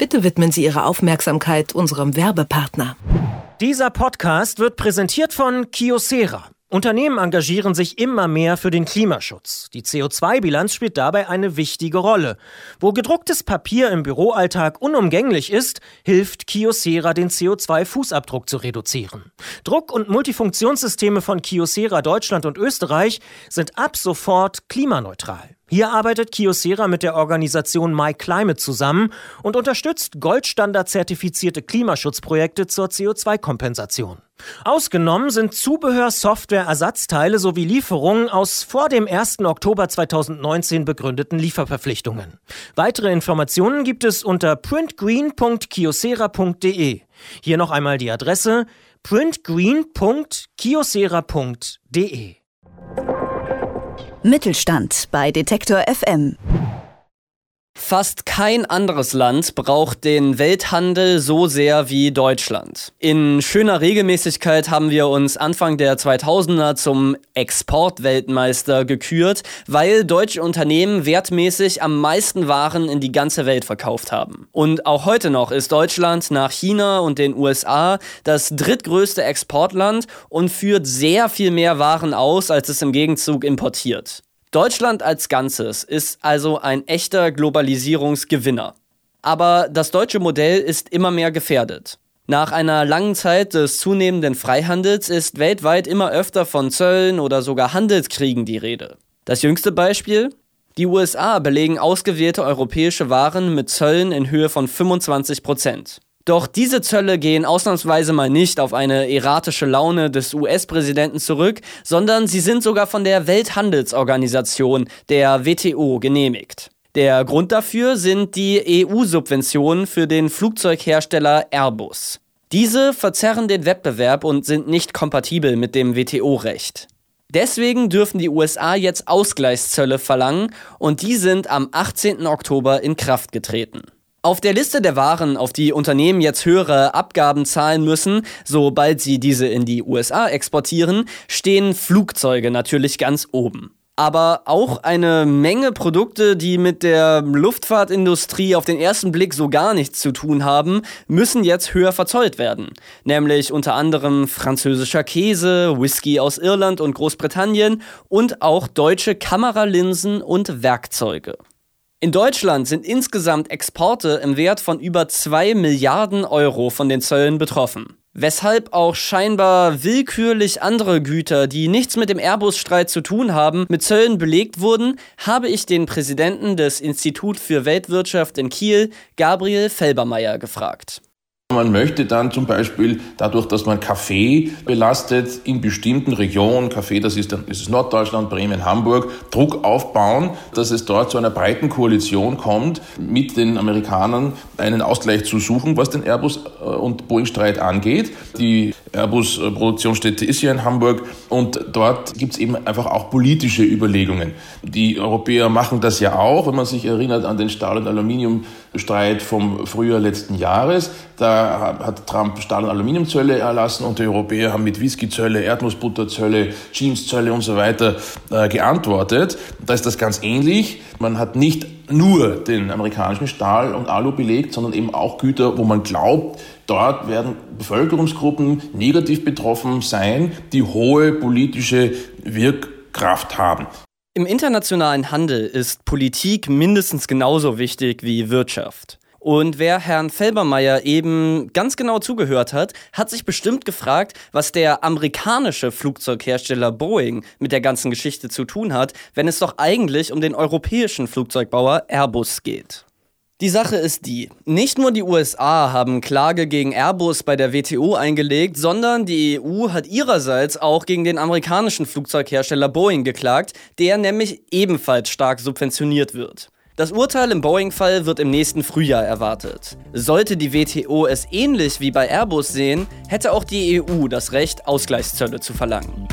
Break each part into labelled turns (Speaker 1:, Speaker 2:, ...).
Speaker 1: Bitte widmen Sie Ihre Aufmerksamkeit unserem Werbepartner.
Speaker 2: Dieser Podcast wird präsentiert von Kyocera. Unternehmen engagieren sich immer mehr für den Klimaschutz. Die CO2-Bilanz spielt dabei eine wichtige Rolle. Wo gedrucktes Papier im Büroalltag unumgänglich ist, hilft Kyocera, den CO2-Fußabdruck zu reduzieren. Druck- und Multifunktionssysteme von Kyocera Deutschland und Österreich sind ab sofort klimaneutral. Hier arbeitet Kyocera mit der Organisation MyClimate zusammen und unterstützt Goldstandard-zertifizierte Klimaschutzprojekte zur CO2-Kompensation. Ausgenommen sind Zubehör, Software, Ersatzteile sowie Lieferungen aus vor dem 1. Oktober 2019 begründeten Lieferverpflichtungen. Weitere Informationen gibt es unter printgreen.kyocera.de. Hier noch einmal die Adresse printgreen.kyocera.de.
Speaker 3: Mittelstand bei Detektor FM.
Speaker 4: Fast kein anderes Land braucht den Welthandel so sehr wie Deutschland. In schöner Regelmäßigkeit haben wir uns Anfang der 2000er zum Exportweltmeister gekürt, weil deutsche Unternehmen wertmäßig am meisten Waren in die ganze Welt verkauft haben. Und auch heute noch ist Deutschland nach China und den USA das drittgrößte Exportland und führt sehr viel mehr Waren aus, als es im Gegenzug importiert. Deutschland als Ganzes ist also ein echter Globalisierungsgewinner. Aber das deutsche Modell ist immer mehr gefährdet. Nach einer langen Zeit des zunehmenden Freihandels ist weltweit immer öfter von Zöllen oder sogar Handelskriegen die Rede. Das jüngste Beispiel? Die USA belegen ausgewählte europäische Waren mit Zöllen in Höhe von 25%. Doch diese Zölle gehen ausnahmsweise mal nicht auf eine erratische Laune des US-Präsidenten zurück, sondern sie sind sogar von der Welthandelsorganisation, der WTO, genehmigt. Der Grund dafür sind die EU-Subventionen für den Flugzeughersteller Airbus. Diese verzerren den Wettbewerb und sind nicht kompatibel mit dem WTO-Recht. Deswegen dürfen die USA jetzt Ausgleichszölle verlangen und die sind am 18. Oktober in Kraft getreten. Auf der Liste der Waren, auf die Unternehmen jetzt höhere Abgaben zahlen müssen, sobald sie diese in die USA exportieren, stehen Flugzeuge natürlich ganz oben. Aber auch eine Menge Produkte, die mit der Luftfahrtindustrie auf den ersten Blick so gar nichts zu tun haben, müssen jetzt höher verzollt werden. Nämlich unter anderem französischer Käse, Whisky aus Irland und Großbritannien und auch deutsche Kameralinsen und Werkzeuge. In Deutschland sind insgesamt Exporte im Wert von über 2 Milliarden Euro von den Zöllen betroffen. Weshalb auch scheinbar willkürlich andere Güter, die nichts mit dem Airbus-Streit zu tun haben, mit Zöllen belegt wurden, habe ich den Präsidenten des Institut für Weltwirtschaft in Kiel, Gabriel Felbermayr, gefragt.
Speaker 5: Man möchte dann zum Beispiel dadurch, dass man Kaffee belastet in bestimmten Regionen, Kaffee, das ist Norddeutschland, Bremen, Hamburg, Druck aufbauen, dass es dort zu einer breiten Koalition kommt, mit den Amerikanern einen Ausgleich zu suchen, was den Airbus- und Boeing-Streit angeht. Die Airbus-Produktionsstätte ist ja in Hamburg und dort gibt es eben einfach auch politische Überlegungen. Die Europäer machen das ja auch, wenn man sich erinnert an den Stahl- und Aluminiumstreit vom Frühjahr letzten Jahres. Da hat Trump Stahl- und Aluminiumzölle erlassen und die Europäer haben mit Whiskyzölle, Erdnussbutterzölle, Jeanszölle und so weiter geantwortet. Da ist das ganz ähnlich. Man hat nicht nur den amerikanischen Stahl und Alu belegt, sondern eben auch Güter, wo man glaubt, dort werden Bevölkerungsgruppen negativ betroffen sein, die hohe politische Wirkkraft haben.
Speaker 4: Im internationalen Handel ist Politik mindestens genauso wichtig wie Wirtschaft. Und wer Herrn Felbermayr eben ganz genau zugehört hat, hat sich bestimmt gefragt, was der amerikanische Flugzeughersteller Boeing mit der ganzen Geschichte zu tun hat, wenn es doch eigentlich um den europäischen Flugzeugbauer Airbus geht. Die Sache ist die, nicht nur die USA haben Klage gegen Airbus bei der WTO eingelegt, sondern die EU hat ihrerseits auch gegen den amerikanischen Flugzeughersteller Boeing geklagt, der nämlich ebenfalls stark subventioniert wird. Das Urteil im Boeing-Fall wird im nächsten Frühjahr erwartet. Sollte die WTO es ähnlich wie bei Airbus sehen, hätte auch die EU das Recht, Ausgleichszölle zu verlangen.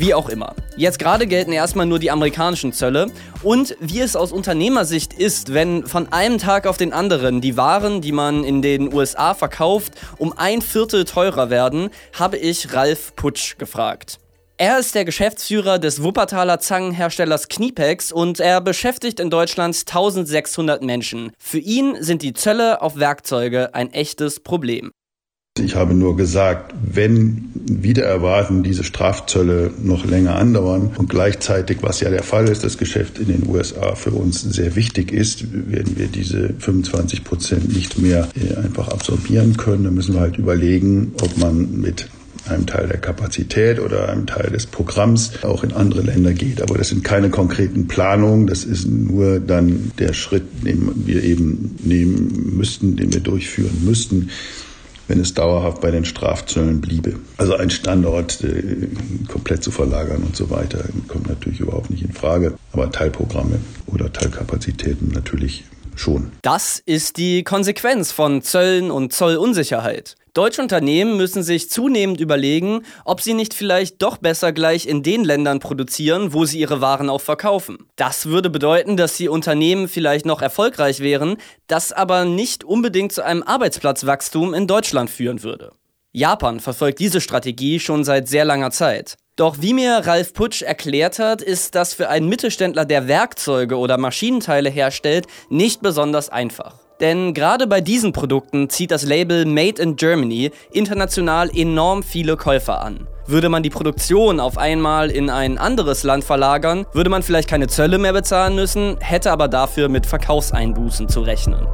Speaker 4: Wie auch immer. Jetzt gerade gelten erstmal nur die amerikanischen Zölle. Und wie es aus Unternehmersicht ist, wenn von einem Tag auf den anderen die Waren, die man in den USA verkauft, um 1/4 teurer werden, habe ich Ralf Putsch gefragt. Er ist der Geschäftsführer des Wuppertaler Zangenherstellers Knipex und er beschäftigt in Deutschland 1600 Menschen. Für ihn sind die Zölle auf Werkzeuge ein echtes Problem.
Speaker 6: Ich habe nur gesagt, wenn wider Erwarten diese Strafzölle noch länger andauern und gleichzeitig, was ja der Fall ist, das Geschäft in den USA für uns sehr wichtig ist, werden wir diese 25% nicht mehr einfach absorbieren können. Da müssen wir halt überlegen, ob man mit einem Teil der Kapazität oder einem Teil des Programms auch in andere Länder geht. Aber das sind keine konkreten Planungen, das ist nur dann der Schritt, den wir eben nehmen müssten, den wir durchführen müssten, wenn es dauerhaft bei den Strafzöllen bliebe. Also ein Standort komplett zu verlagern und so weiter kommt natürlich überhaupt nicht in Frage. Aber Teilprogramme oder Teilkapazitäten natürlich schon.
Speaker 4: Das ist die Konsequenz von Zöllen und Zollunsicherheit. Deutsche Unternehmen müssen sich zunehmend überlegen, ob sie nicht vielleicht doch besser gleich in den Ländern produzieren, wo sie ihre Waren auch verkaufen. Das würde bedeuten, dass die Unternehmen vielleicht noch erfolgreich wären, das aber nicht unbedingt zu einem Arbeitsplatzwachstum in Deutschland führen würde. Japan verfolgt diese Strategie schon seit sehr langer Zeit. Doch wie mir Ralf Putsch erklärt hat, ist das für einen Mittelständler, der Werkzeuge oder Maschinenteile herstellt, nicht besonders einfach. Denn gerade bei diesen Produkten zieht das Label Made in Germany international enorm viele Käufer an. Würde man die Produktion auf einmal in ein anderes Land verlagern, würde man vielleicht keine Zölle mehr bezahlen müssen, hätte aber dafür mit Verkaufseinbußen zu rechnen.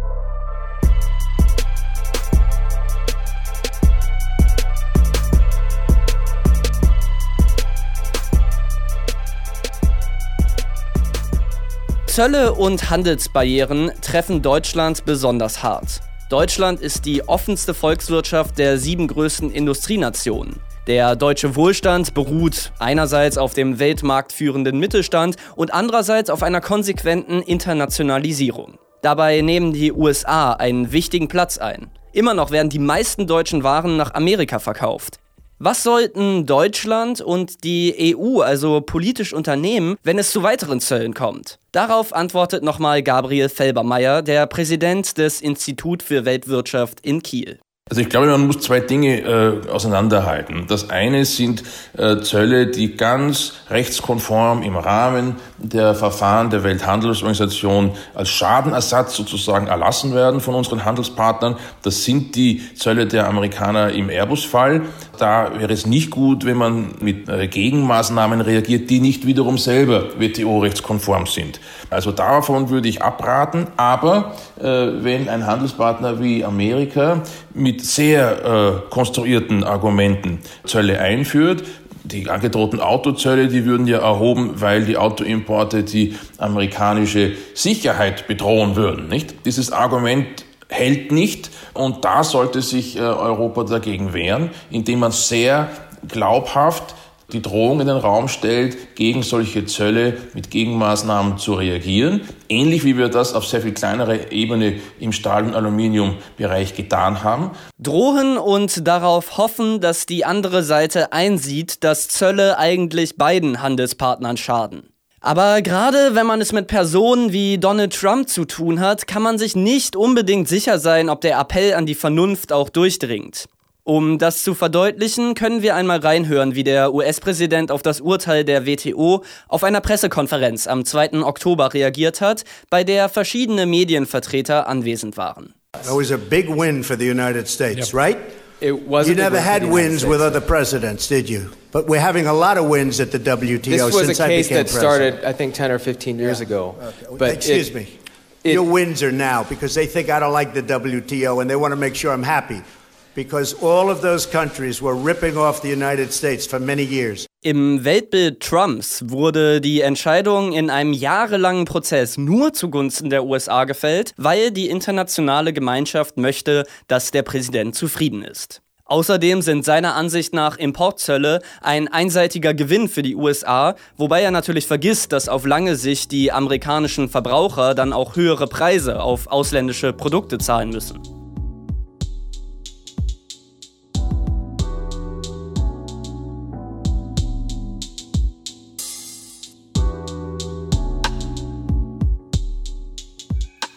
Speaker 4: Zölle und Handelsbarrieren treffen Deutschland besonders hart. Deutschland ist die offenste Volkswirtschaft der 7 größten Industrienationen. Der deutsche Wohlstand beruht einerseits auf dem weltmarktführenden Mittelstand und andererseits auf einer konsequenten Internationalisierung. Dabei nehmen die USA einen wichtigen Platz ein. Immer noch werden die meisten deutschen Waren nach Amerika verkauft. Was sollten Deutschland und die EU also politisch unternehmen, wenn es zu weiteren Zöllen kommt? Darauf antwortet nochmal Gabriel Felbermayr, der Präsident des Institut für Weltwirtschaft in Kiel.
Speaker 5: Also ich glaube, man muss 2 Dinge auseinanderhalten. Das eine sind Zölle, die ganz rechtskonform im Rahmen der Verfahren der Welthandelsorganisation als Schadenersatz sozusagen erlassen werden von unseren Handelspartnern. Das sind die Zölle der Amerikaner im Airbus-Fall. Da wäre es nicht gut, wenn man mit Gegenmaßnahmen reagiert, die nicht wiederum selber WTO-rechtskonform sind. Also davon würde ich abraten. Aber wenn ein Handelspartner wie Amerika mit sehr konstruierten Argumenten Zölle einführt, die angedrohten Autozölle, die würden ja erhoben, weil die Autoimporte die amerikanische Sicherheit bedrohen würden, nicht? Dieses Argument hält nicht und da sollte sich Europa dagegen wehren, indem man sehr glaubhaft die Drohung in den Raum stellt, gegen solche Zölle mit Gegenmaßnahmen zu reagieren. Ähnlich wie wir das auf sehr viel kleinerer Ebene im Stahl- und Aluminiumbereich getan haben.
Speaker 4: Drohen und darauf hoffen, dass die andere Seite einsieht, dass Zölle eigentlich beiden Handelspartnern schaden. Aber gerade wenn man es mit Personen wie Donald Trump zu tun hat, kann man sich nicht unbedingt sicher sein, ob der Appell an die Vernunft auch durchdringt. Um das zu verdeutlichen, können wir einmal reinhören, wie der US-Präsident auf das Urteil der WTO auf einer Pressekonferenz am 2. Oktober reagiert hat, bei der verschiedene Medienvertreter anwesend waren.
Speaker 7: That was a big win for the United States, right?
Speaker 8: It was.
Speaker 7: You never had wins with other presidents, did you? But we're having a lot of wins at the WTO
Speaker 8: this was
Speaker 7: since
Speaker 8: a
Speaker 7: I
Speaker 8: case
Speaker 7: became
Speaker 8: that
Speaker 7: president.
Speaker 8: started, I think, 10 or 15 years ago.
Speaker 7: Okay.
Speaker 8: But
Speaker 7: excuse me. Your wins are now because they think I don't like the WTO and they want to make sure I'm happy. Because all of those countries were ripping off the United States for many years.
Speaker 4: Im Weltbild Trumps wurde die Entscheidung in einem jahrelangen Prozess nur zugunsten der USA gefällt, weil die internationale Gemeinschaft möchte, dass der Präsident zufrieden ist. Außerdem sind seiner Ansicht nach Importzölle ein einseitiger Gewinn für die USA, wobei er natürlich vergisst, dass auf lange Sicht die amerikanischen Verbraucher dann auch höhere Preise auf ausländische Produkte zahlen müssen.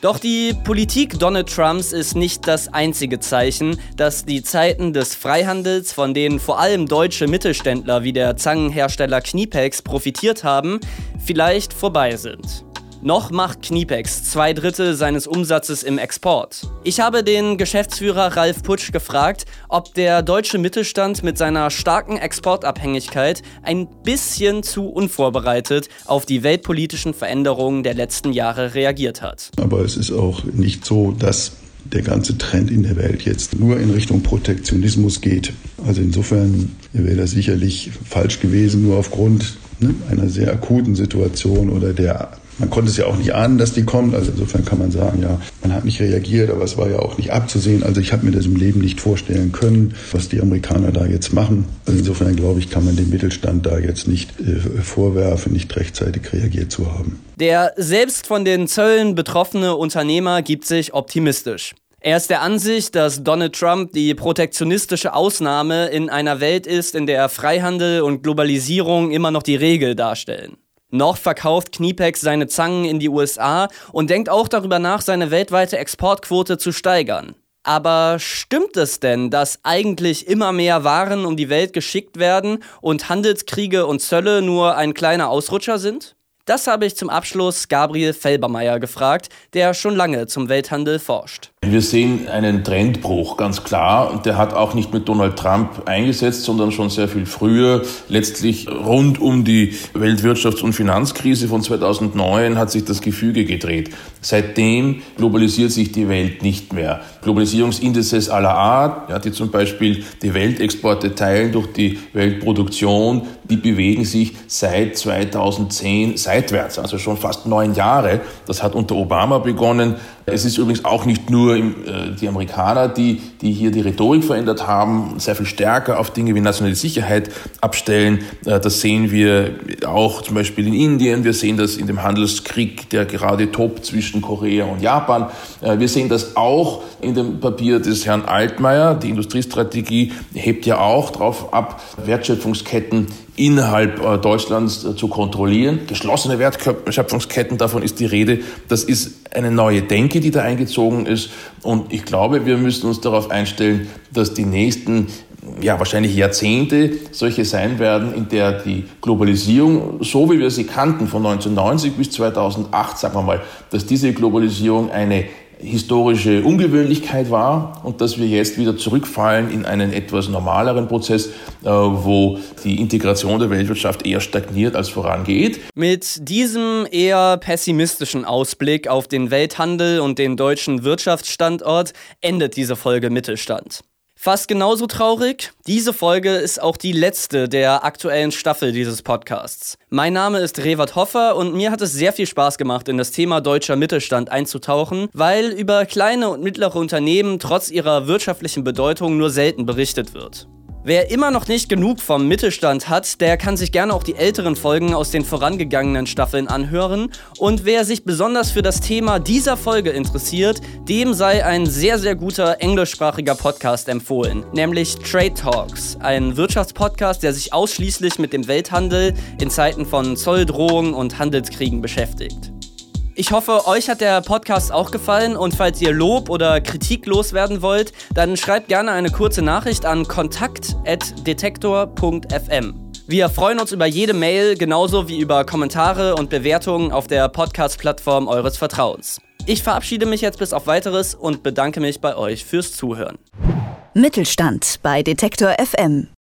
Speaker 4: Doch die Politik Donald Trumps ist nicht das einzige Zeichen, dass die Zeiten des Freihandels, von denen vor allem deutsche Mittelständler wie der Zangenhersteller Knipex profitiert haben, vielleicht vorbei sind. Noch macht Knipex 2/3 seines Umsatzes im Export. Ich habe den Geschäftsführer Ralf Putsch gefragt, ob der deutsche Mittelstand mit seiner starken Exportabhängigkeit ein bisschen zu unvorbereitet auf die weltpolitischen Veränderungen der letzten Jahre reagiert hat.
Speaker 6: Aber es ist auch nicht so, dass der ganze Trend in der Welt jetzt nur in Richtung Protektionismus geht. Also insofern wäre das sicherlich falsch gewesen, nur aufgrund einer sehr akuten Situation oder man konnte es ja auch nicht ahnen, dass die kommt. Also insofern kann man sagen, ja, man hat nicht reagiert, aber es war ja auch nicht abzusehen. Also ich habe mir das im Leben nicht vorstellen können, was die Amerikaner da jetzt machen. Also insofern glaube ich, kann man dem Mittelstand da jetzt nicht vorwerfen, nicht rechtzeitig reagiert zu haben.
Speaker 4: Der selbst von den Zöllen betroffene Unternehmer gibt sich optimistisch. Er ist der Ansicht, dass Donald Trump die protektionistische Ausnahme in einer Welt ist, in der Freihandel und Globalisierung immer noch die Regel darstellen. Noch verkauft Knipex seine Zangen in die USA und denkt auch darüber nach, seine weltweite Exportquote zu steigern. Aber stimmt es denn, dass eigentlich immer mehr Waren um die Welt geschickt werden und Handelskriege und Zölle nur ein kleiner Ausrutscher sind? Das habe ich zum Abschluss Gabriel Felbermeier gefragt, der schon lange zum Welthandel forscht.
Speaker 5: Wir sehen einen Trendbruch, ganz klar. Und der hat auch nicht mit Donald Trump eingesetzt, sondern schon sehr viel früher. Letztlich rund um die Weltwirtschafts- und Finanzkrise von 2009 hat sich das Gefüge gedreht. Seitdem globalisiert sich die Welt nicht mehr. Globalisierungsindizes aller Art, ja, die zum Beispiel die Weltexporte teilen durch die Weltproduktion, die bewegen sich seit 2010 seitwärts, also schon fast 9 Jahre. Das hat unter Obama begonnen. Es ist übrigens auch nicht nur die Amerikaner, die hier die Rhetorik verändert haben, sehr viel stärker auf Dinge wie nationale Sicherheit abstellen. Das sehen wir auch zum Beispiel in Indien. Wir sehen das in dem Handelskrieg, der gerade tobt zwischen Korea und Japan. Wir sehen das auch in dem Papier des Herrn Altmaier. Die Industriestrategie hebt ja auch darauf ab, Wertschöpfungsketten innerhalb Deutschlands zu kontrollieren. Geschlossene Wertschöpfungsketten, davon ist die Rede. Das ist eine neue Denke, die da eingezogen ist. Und ich glaube, wir müssen uns darauf einstellen, dass die nächsten, wahrscheinlich Jahrzehnte solche sein werden, in der die Globalisierung, so wie wir sie kannten, von 1990 bis 2008, sagen wir mal, dass diese Globalisierung eine historische Ungewöhnlichkeit war und dass wir jetzt wieder zurückfallen in einen etwas normaleren Prozess, wo die Integration der Weltwirtschaft eher stagniert als vorangeht.
Speaker 4: Mit diesem eher pessimistischen Ausblick auf den Welthandel und den deutschen Wirtschaftsstandort endet diese Folge Mittelstand. Fast genauso traurig, diese Folge ist auch die letzte der aktuellen Staffel dieses Podcasts. Mein Name ist Rewert Hoffer und mir hat es sehr viel Spaß gemacht, in das Thema deutscher Mittelstand einzutauchen, weil über kleine und mittlere Unternehmen trotz ihrer wirtschaftlichen Bedeutung nur selten berichtet wird. Wer immer noch nicht genug vom Mittelstand hat, der kann sich gerne auch die älteren Folgen aus den vorangegangenen Staffeln anhören. Und wer sich besonders für das Thema dieser Folge interessiert, dem sei ein sehr, sehr guter englischsprachiger Podcast empfohlen, nämlich Trade Talks, ein Wirtschaftspodcast, der sich ausschließlich mit dem Welthandel in Zeiten von Zolldrohungen und Handelskriegen beschäftigt. Ich hoffe, euch hat der Podcast auch gefallen und falls ihr Lob oder Kritik loswerden wollt, dann schreibt gerne eine kurze Nachricht an kontakt@detektor.fm. Wir freuen uns über jede Mail, genauso wie über Kommentare und Bewertungen auf der Podcast-Plattform eures Vertrauens. Ich verabschiede mich jetzt bis auf Weiteres und bedanke mich bei euch fürs Zuhören.
Speaker 3: Mittelstand bei Detektor FM.